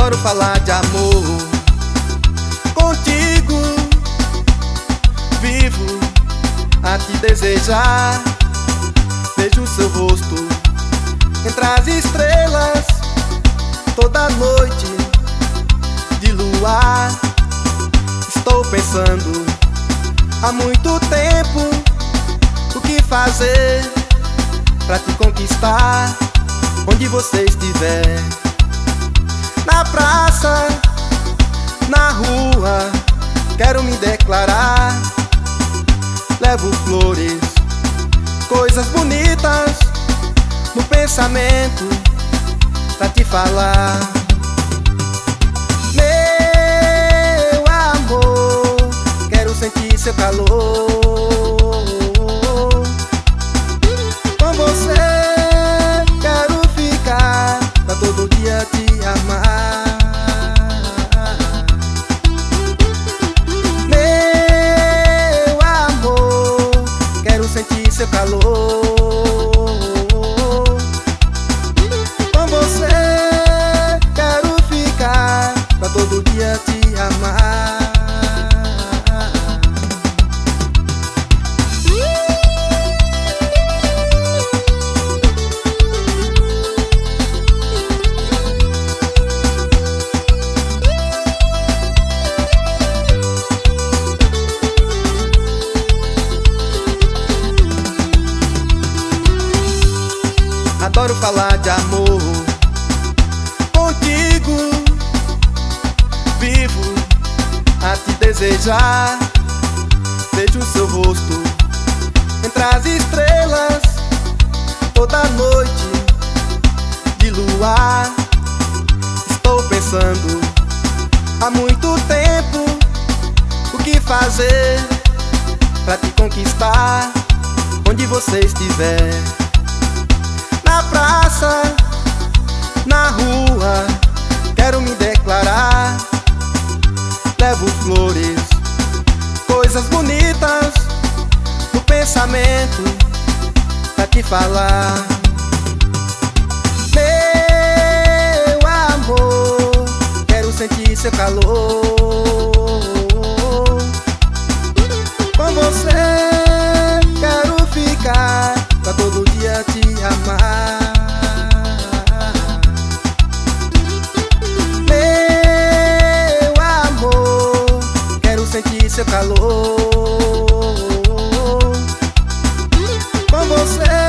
Adoro falar de amor contigo, vivo a te desejar. Vejo o seu rosto entre as estrelas, toda noite de luar. Estou pensando há muito tempo o que fazer pra te conquistar. Onde você estiver, na praça, na rua, quero me declarar. Levo flores, coisas bonitas no pensamento pra te falar. Meu amor, quero sentir seu calor. Com você quero ficar pra todo dia te amar. Meu amor, quero sentir seu calor. Com você quero ficar pra todo dia te amar. Adoro falar de amor contigo, vivo a te desejar. Vejo o seu rosto entre as estrelas, toda noite de luar. Estou pensando há muito tempo o que fazer pra te conquistar. Onde você estiver, na praça, na rua, quero me declarar. Levo flores, coisas bonitas no pensamento pra te falar. Meu amor, quero sentir seu calor. Com você quero ficar pra todo dia te amar. Meu amor, quero sentir seu calor. Com você